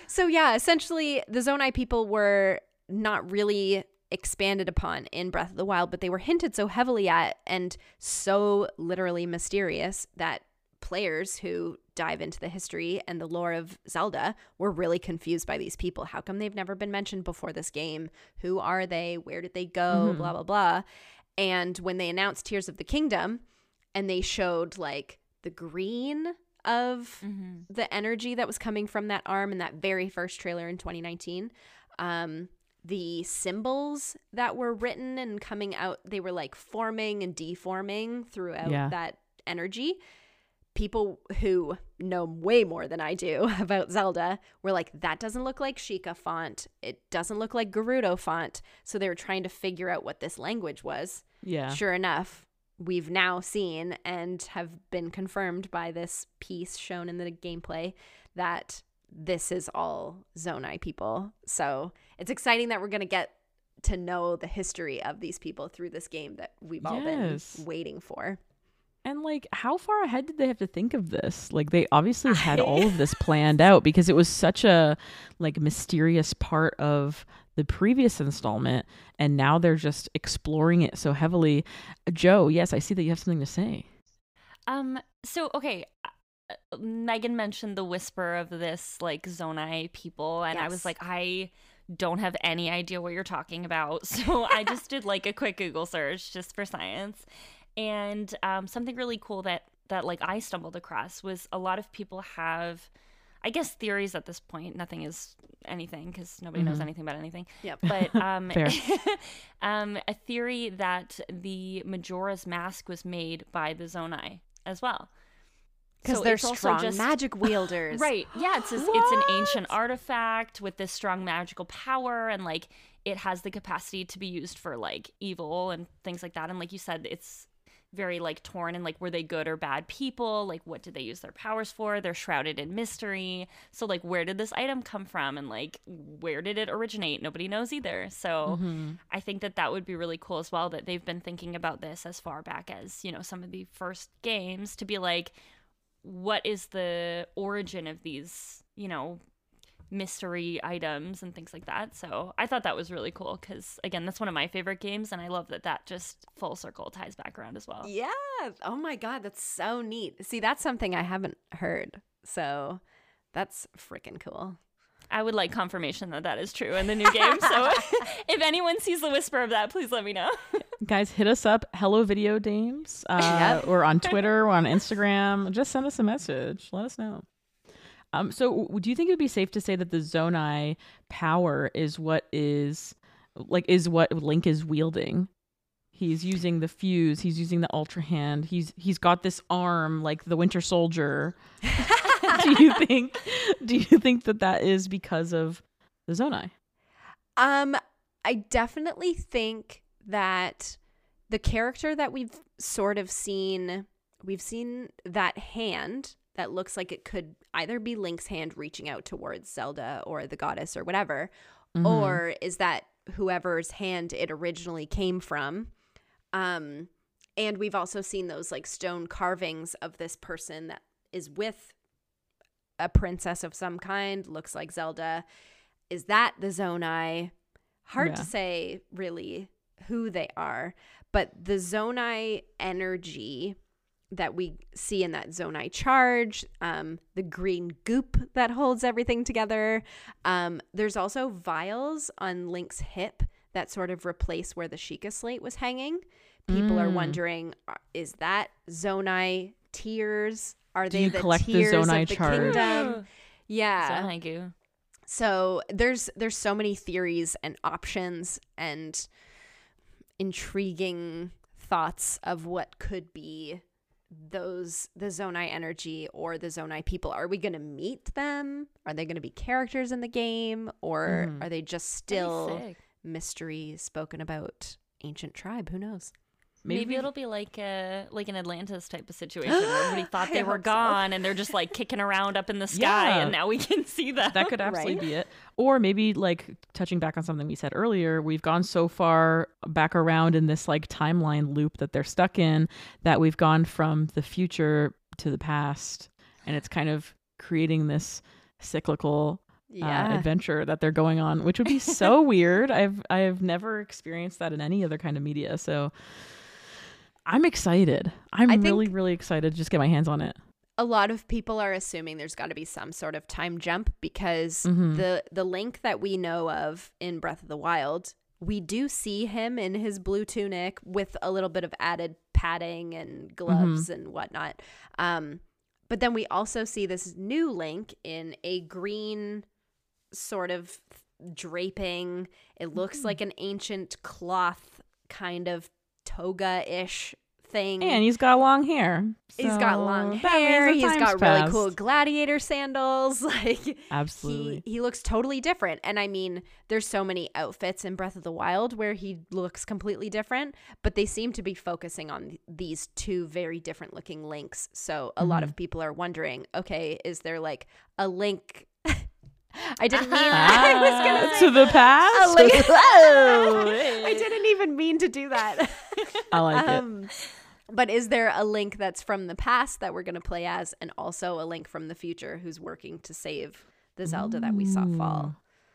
So yeah, essentially the Zonai people were not really expanded upon in Breath of the Wild, but they were hinted so heavily at and so literally mysterious that players who dive into the history and the lore of Zelda were really confused by these people. How come they've never been mentioned before this game? Who are they? Where did they go? Blah, blah, blah. And when they announced Tears of the Kingdom and they showed like the green of the energy that was coming from that arm in that very first trailer in 2019, the symbols that were written and coming out, they were like forming and deforming throughout that energy. People who know way more than I do about Zelda were like, that doesn't look like Sheikah font. It doesn't look like Gerudo font. So they were trying to figure out what this language was. Yeah. Sure enough, we've now seen and have been confirmed by this piece shown in the gameplay that this is all Zonai people. So it's exciting that we're going to get to know the history of these people through this game that we've all been waiting for. And like, how far ahead did they have to think of this? Like, they obviously had all of this planned out because it was such a like mysterious part of the previous installment, and now they're just exploring it so heavily. Joe, yes, I see that you have something to say. So okay, Megan mentioned the whisper of this like Zonai people, and I was like, I don't have any idea what you're talking about, so I just did like a quick Google search just for science. And something really cool that like I stumbled across was a lot of people have, I guess, theories at this point. Nothing is anything because nobody knows anything about anything. Yep. But a theory that the Majora's Mask was made by the Zonai as well. Because they're strong magic wielders. Right. Yeah, it's an ancient artifact with this strong magical power, and like it has the capacity to be used for like evil and things like that. And like you said, it's very like torn and like, were they good or bad people? Like, what did they use their powers for? They're shrouded in mystery. So like, where did this item come from? And like, where did it originate? Nobody knows either. So I think that would be really cool as well, that they've been thinking about this as far back as, you know, some of the first games, to be like, what is the origin of these, you know, mystery items and things like that. So I thought that was really cool because, again, that's one of my favorite games, and I love that just full circle ties back around as well. Yeah. Oh my God, that's so neat. See, that's something I haven't heard. So that's freaking cool. I would like confirmation that is true in the new game. So if anyone sees the whisper of that, please let me know. Guys, hit us up, Hello Video Dames, or on Twitter or on Instagram. Just send us a message. Let us know. So do you think it would be safe to say that the Zonai power is what Link is wielding? He's using the fuse. He's using the Ultra Hand. He's got this arm like the Winter Soldier. Do you think that is because of the Zonai? I definitely think that the character that we've seen that hand that looks like it could either be Link's hand reaching out towards Zelda or the goddess or whatever, or is that whoever's hand it originally came from. And we've also seen those like stone carvings of this person that is with a princess of some kind, looks like Zelda. Is that the Zonai? Hard to say really who they are, but the Zonai energy that we see in that Zonai charge, the green goop that holds everything together. There's also vials on Link's hip that sort of replace where the Sheikah slate was hanging. People are wondering, is that Zonai tears? Are they the tears of the kingdom? Yeah. Zonai goo. So there's so many theories and options and intriguing thoughts of what could be the Zonai energy or the Zonai people. Are we going to meet them? Are they going to be characters in the game, or are they just still mystery spoken about ancient tribe? Who knows? Maybe it'll be like an Atlantis type of situation where everybody thought they were gone and they're just like kicking around up in the sky, and now we can see them. That could absolutely be it. Or maybe like touching back on something we said earlier, we've gone so far back around in this like timeline loop that they're stuck in that we've gone from the future to the past, and it's kind of creating this cyclical adventure that they're going on, which would be so weird. I've never experienced that in any other kind of media, so I'm excited. I'm really, really excited to just get my hands on it. A lot of people are assuming there's got to be some sort of time jump because the Link that we know of in Breath of the Wild, we do see him in his blue tunic with a little bit of added padding and gloves and whatnot. But then we also see this new Link in a green sort of draping. It looks like an ancient cloth kind of toga-ish thing. And he's got long hair. He's got long hair. He's got really cool gladiator sandals. Like, absolutely. He looks totally different. And I mean, there's so many outfits in Breath of the Wild where he looks completely different, but they seem to be focusing on these two very different looking Links. So a lot of people are wondering, okay, is there like a Link? I didn't mean I was gonna say to the past. I didn't even mean to do that. I like it. But is there a Link that's from the past that we're going to play as, and also a Link from the future who's working to save the Zelda that we saw fall?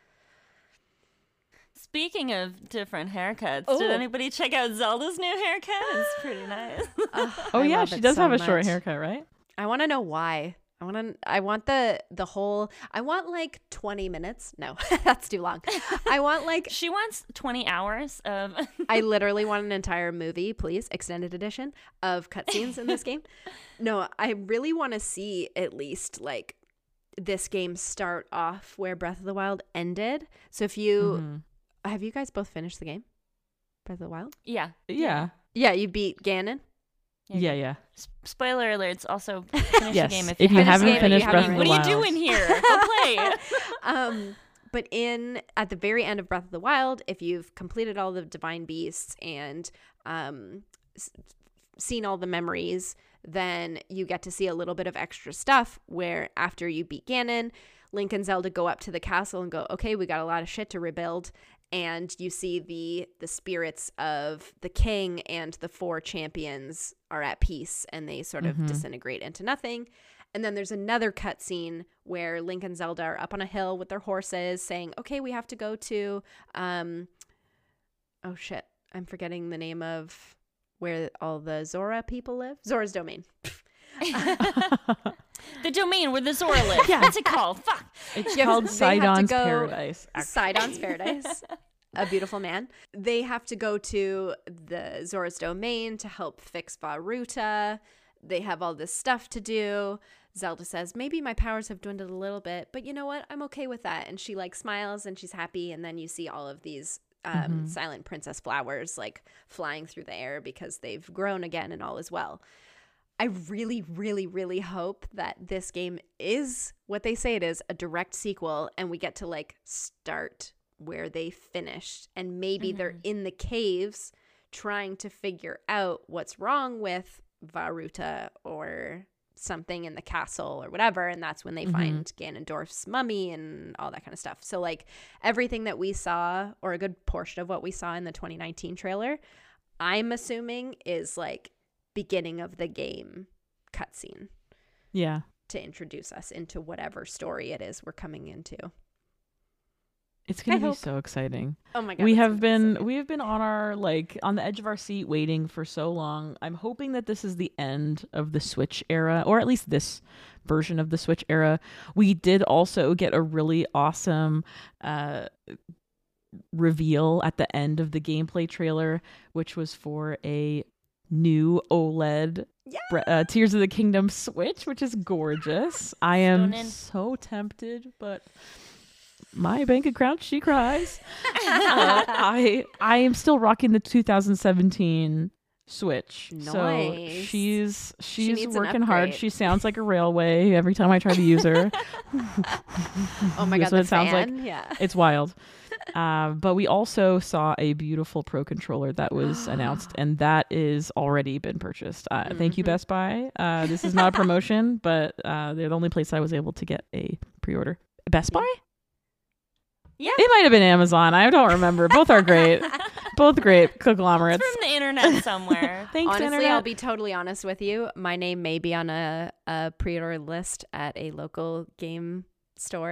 Speaking of different haircuts, did anybody check out Zelda's new haircut? It's pretty nice. Yeah, she does have a short haircut, right? I want to know why. I want the whole, I want like 20 minutes. No, that's too long. I want like, she wants 20 hours of, I literally want an entire movie, please, extended edition of cutscenes in this game. No, I really want to see at least like this game start off where Breath of the Wild ended. So if you, have you guys both finished the game? Breath of the Wild? Yeah. Yeah. Yeah, you beat Ganon? Yeah. Spoiler alerts. Also, finish the game if you haven't finished Breath of the Wild. What are you doing here? Go play. But at the very end of Breath of the Wild, if you've completed all the divine beasts and seen all the memories, then you get to see a little bit of extra stuff where after you beat Ganon, Link and Zelda go up to the castle and go, okay, we got a lot of shit to rebuild. And you see the spirits of the king and the 4 champions are at peace, and they sort of disintegrate into nothing. And then there's another cutscene where Link and Zelda are up on a hill with their horses saying, okay, we have to go to, oh shit, I'm forgetting the name of where all the Zora people live. Zora's Domain. The domain where the Zora live. Yeah. What's it called? Fuck. It's called Sidon's Paradise. Sidon's Paradise. A beautiful man. They have to go to the Zora's Domain to help fix Vah Ruta. They have all this stuff to do. Zelda says, maybe my powers have dwindled a little bit, but you know what? I'm okay with that. And she like smiles and she's happy. And then you see all of these silent princess flowers like flying through the air because they've grown again and all is well. I really, really, really hope that this game is what they say it is, a direct sequel, and we get to like start where they finished, and maybe they're in the caves trying to figure out what's wrong with Vah Ruta or something in the castle or whatever, and that's when they find Ganondorf's mummy and all that kind of stuff. So like everything that we saw, or a good portion of what we saw in the 2019 trailer, I'm assuming is like beginning of the game cutscene. Yeah. To introduce us into whatever story it is we're coming into. It's going to be so exciting. Oh my God. We have been on our, like, on the edge of our seat waiting for so long. I'm hoping that this is the end of the Switch era, or at least this version of the Switch era. We did also get a really awesome reveal at the end of the gameplay trailer, which was for a new OLED Tears of the Kingdom Switch, which is gorgeous. I am so tempted, but my bank account, she cries. I am still rocking the 2017 Switch. Nice. So she's working hard. She sounds like a railway every time I try to use her. Oh my God, that's what it sounds like. Yeah. It's wild. But we also saw a beautiful Pro controller that was announced, and that is already been purchased. Thank you, Best Buy. This is not a promotion, but they're the only place I was able to get a pre-order. Best Buy? Yeah. It might have been Amazon. I don't remember. Both are great. Both great conglomerates. It's from the internet somewhere. Thanks, Honestly, internet. I'll be totally honest with you. My name may be on a pre-order list at a local game store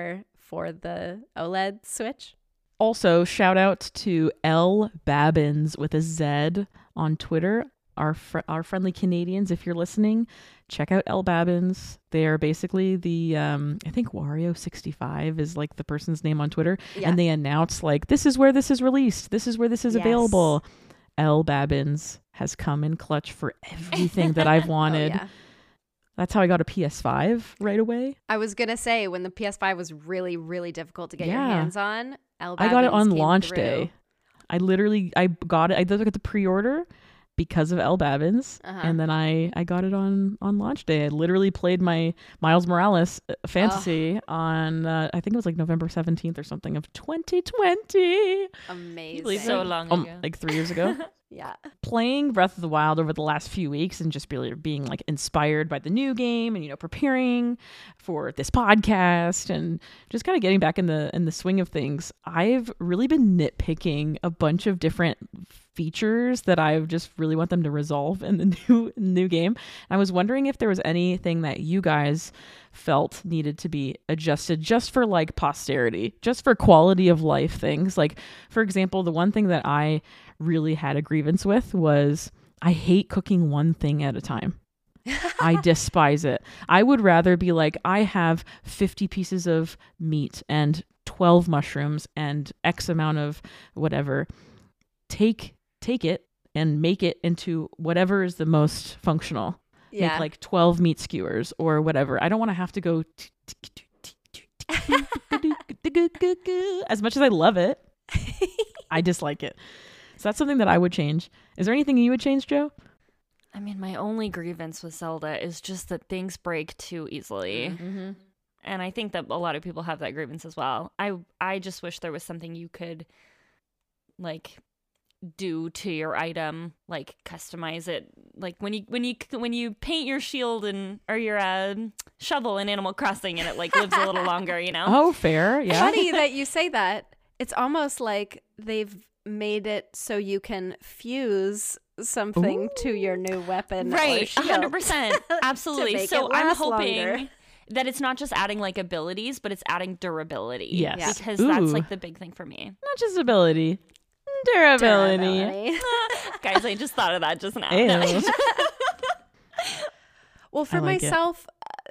for the OLED Switch. Also, shout out to L Babbins with a Z on Twitter. Our friendly Canadians, if you're listening, check out L Babbins. They are basically the I think Wario65 is like the person's name on Twitter, and they announce like, this is where this is released, this is where this is available. L Babbins has come in clutch for everything that I've wanted. Oh, yeah. That's how I got a PS5 right away. I was gonna say, when the PS5 was really, really difficult to get your hands on, L Babbins I got it on launch through. day. I got it. I did look at the pre-order because of L Babbins, and then I got it on launch day. I literally played my Miles Morales fantasy on I think it was like November 17th or something of 2020. Amazing. So long ago. Like 3 years ago. Yeah. Playing Breath of the Wild over the last few weeks and just really being like inspired by the new game and, you know, preparing for this podcast and just kind of getting back in the swing of things. I've really been nitpicking a bunch of different features that I just really want them to resolve in the new game. And I was wondering if there was anything that you guys felt needed to be adjusted just for like posterity, just for quality of life things. Like, for example, the one thing that I really had a grievance with was I hate cooking one thing at a time. I despise it. I would rather be like, I have 50 pieces of meat and 12 mushrooms and X amount of whatever. Take it and make it into whatever is the most functional. Make like 12 meat skewers or whatever. I don't want to have to go as much as I love it. I dislike it. So that's something that I would change. Is there anything you would change, Joe? I mean, my only grievance with Zelda is just that things break too easily. Mm-hmm. And I think that a lot of people have that grievance as well. I just wish there was something you could, like, do to your item, like customize it, like when you paint your shield or your shovel in Animal Crossing and it like lives a little longer, you know. Oh, fair. Yeah. Funny that you say that. It's almost like they've made it so you can fuse something to your new weapon, right? Or shield 100%. Absolutely. So I'm hoping that it's not just adding like abilities, but it's adding durability. Yes. Because that's like the big thing for me. Not just ability. Durability. Guys, I just thought of that just now. Well, for myself,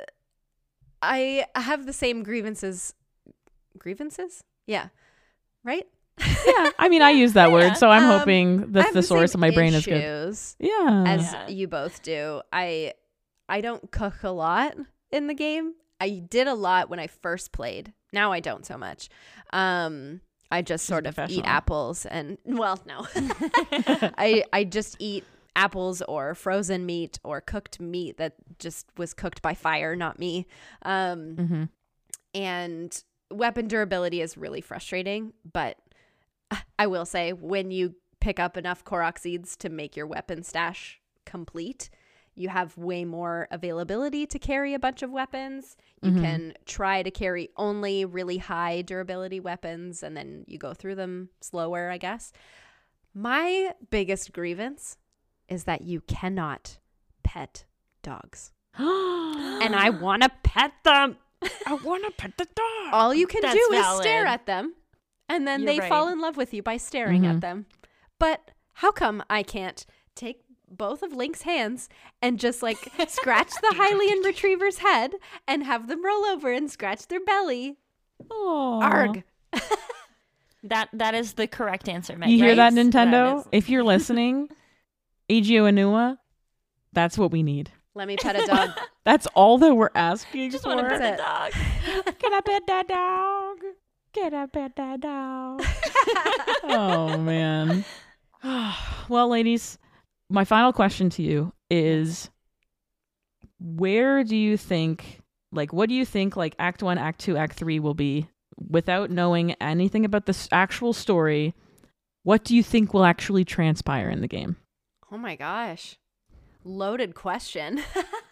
I have the same grievances. Grievances? Yeah. Right? Yeah. I mean, I use that word, so I'm hoping that the source of my brain is good. Yeah. As you both do. I don't cook a lot in the game. I did a lot when I first played. Now I don't so much. I just sort of eat apples and, well, no. I just eat apples or frozen meat or cooked meat that just was cooked by fire, not me. And weapon durability is really frustrating, but I will say when you pick up enough Korok seeds to make your weapon stash complete, you have way more availability to carry a bunch of weapons. You can try to carry only really high durability weapons, and then you go through them slower, I guess. My biggest grievance is that you cannot pet dogs. And I want to pet them. I want to pet the dog. All you can do is stare at them, and then they fall in love with you by staring at them. But how come I can't take both of Link's hands and just like scratch the Hylian retriever's head and have them roll over and scratch their belly? Aww. Arg. That is the correct answer, Meg. You hear that, Nintendo? If you're listening, Eiji Onua, that's what we need. Let me pet a dog. That's all that we're asking Just for. want to pet the dog. Can I pet that dog? Can I pet that dog? Oh, man. Well, ladies, my final question to you is, where do you think, like, what do you think, like, Act 1, Act 2, Act 3 will be without knowing anything about the actual story? What do you think will actually transpire in the game? Oh my gosh. Loaded question.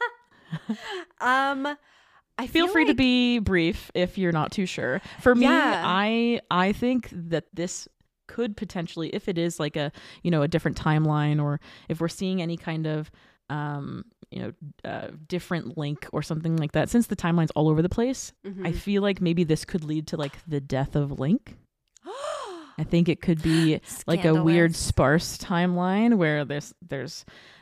I feel free to be brief if you're not too sure. For me, I think that this could potentially, if it is like a, you know, a different timeline, or if we're seeing any kind of different Link or something like that. Since the timeline's all over the place, I feel like maybe this could lead to like the death of Link. I think it could be like a weird sparse timeline where there's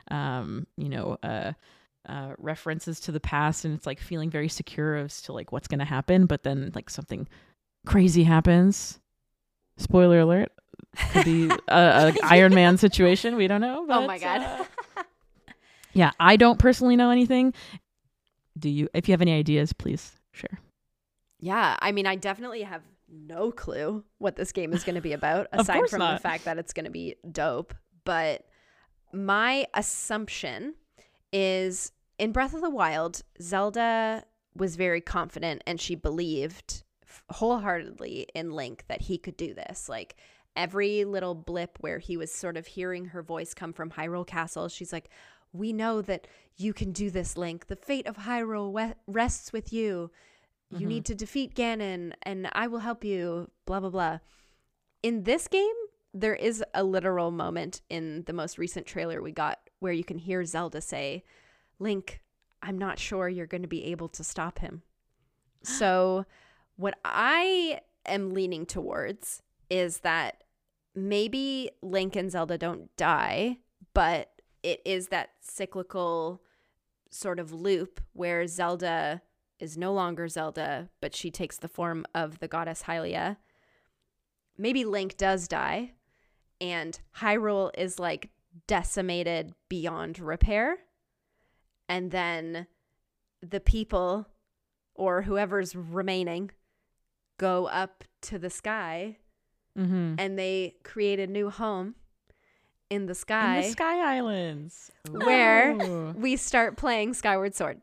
references to the past, and it's like feeling very secure as to like what's going to happen, but then like something crazy happens. Spoiler alert. Could be a Iron Man situation. We don't know. But, oh my God. Yeah, I don't personally know anything. Do you? If you have any ideas, please share. Yeah, I mean, I definitely have no clue what this game is going to be about, aside from the fact that it's going to be dope. But my assumption is in Breath of the Wild, Zelda was very confident and she believed wholeheartedly in Link that he could do this. Like every little blip where he was sort of hearing her voice come from Hyrule Castle, she's like, we know that you can do this, Link. The fate of Hyrule rests with you. You need to defeat Ganon and I will help you, blah, blah, blah. In this game, there is a literal moment in the most recent trailer we got where you can hear Zelda say, Link, I'm not sure you're going to be able to stop him. So what I am leaning towards is that maybe Link and Zelda don't die, but it is that cyclical sort of loop where Zelda is no longer Zelda, but she takes the form of the goddess Hylia. Maybe Link does die, and Hyrule is like decimated beyond repair. And then the people, or whoever's remaining, go up to the sky and they create a new home in the sky. In the Sky Islands. Where we start playing Skyward Sword.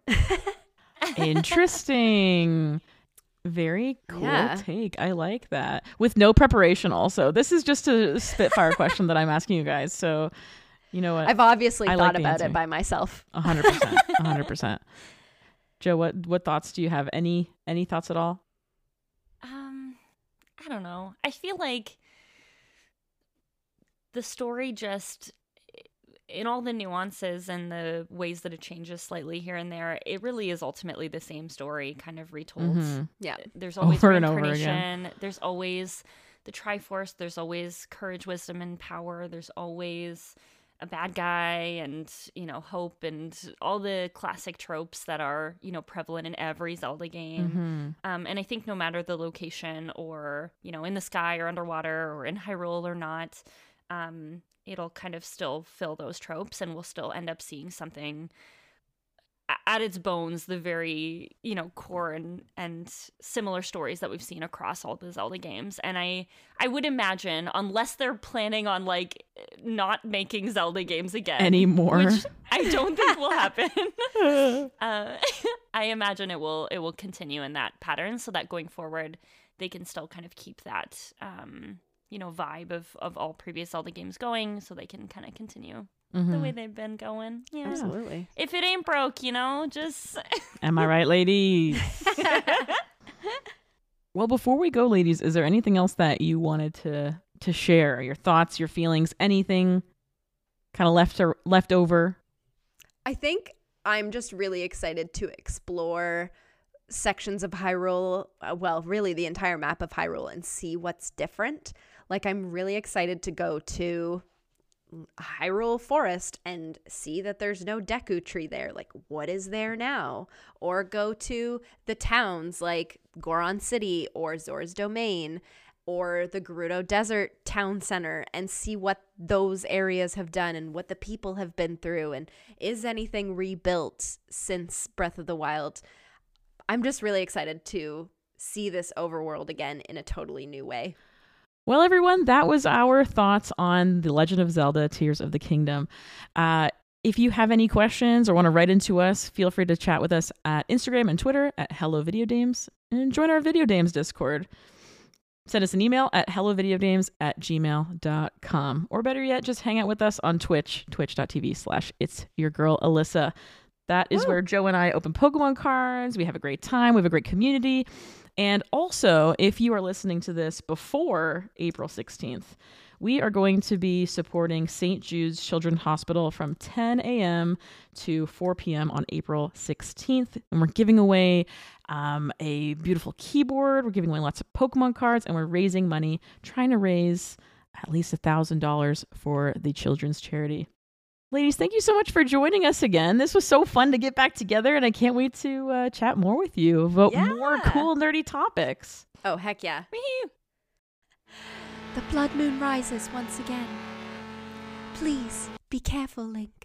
Interesting. Very cool take. I like that. With no preparation also. This is just a spitfire question that I'm asking you guys. So, you know what? I've obviously thought about it by myself. 100%. 100%. Joe, what thoughts do you have? Any thoughts at all? I don't know. I feel like the story just, in all the nuances and the ways that it changes slightly here and there, it really is ultimately the same story kind of retold. Yeah. There's always over and over again. reincarnation. There's always the Triforce. There's always courage, wisdom, and power. There's always a bad guy and, hope and all the classic tropes that are, prevalent in every Zelda game. And I think no matter the location or, in the sky or underwater or in Hyrule or not, it'll kind of still fill those tropes and we'll still end up seeing something at its bones, the very, core and similar stories that we've seen across all the Zelda games. And I would imagine, unless they're planning on like not making Zelda games again anymore, which I don't think will happen, I imagine it will continue in that pattern so that going forward they can still kind of keep that vibe of all previous Zelda games going, so they can kind of continue the way they've been going. Yeah, absolutely. If it ain't broke, just am I right, ladies? Well, before we go, ladies, is there anything else that you wanted to share? Your thoughts, your feelings, anything kind of left over? I think I'm just really excited to explore sections of Hyrule, really the entire map of Hyrule, and see what's different. Like, I'm really excited to go to Hyrule Forest and see that there's no Deku Tree there. Like, what is there now? Or go to the towns like Goron City or Zora's Domain or the Gerudo Desert Town Center and see what those areas have done and what the people have been through. And is anything rebuilt since Breath of the Wild? I'm just really excited to see this overworld again in a totally new way. Well, everyone, that was our thoughts on The Legend of Zelda: Tears of the Kingdom. If you have any questions or want to write into us, feel free to chat with us at Instagram and Twitter at Hello Video Dames, and join our Video Dames Discord. Send us an email at hellovideodames@gmail.com. Or better yet, just hang out with us on Twitch, twitch.tv/itsyourgirlalyssa. That is where Joe and I open Pokemon cards. We have a great time. We have a great community. And also, if you are listening to this before April 16th, we are going to be supporting St. Jude's Children's Hospital from 10 a.m. to 4 p.m. on April 16th. And we're giving away a beautiful keyboard. We're giving away lots of Pokemon cards, and we're raising money, trying to raise at least $1,000 for the children's charity. Ladies, thank you so much for joining us again. This was so fun to get back together, and I can't wait to chat more with you about more cool, nerdy topics. Oh, heck yeah. The blood moon rises once again. Please be careful, Link.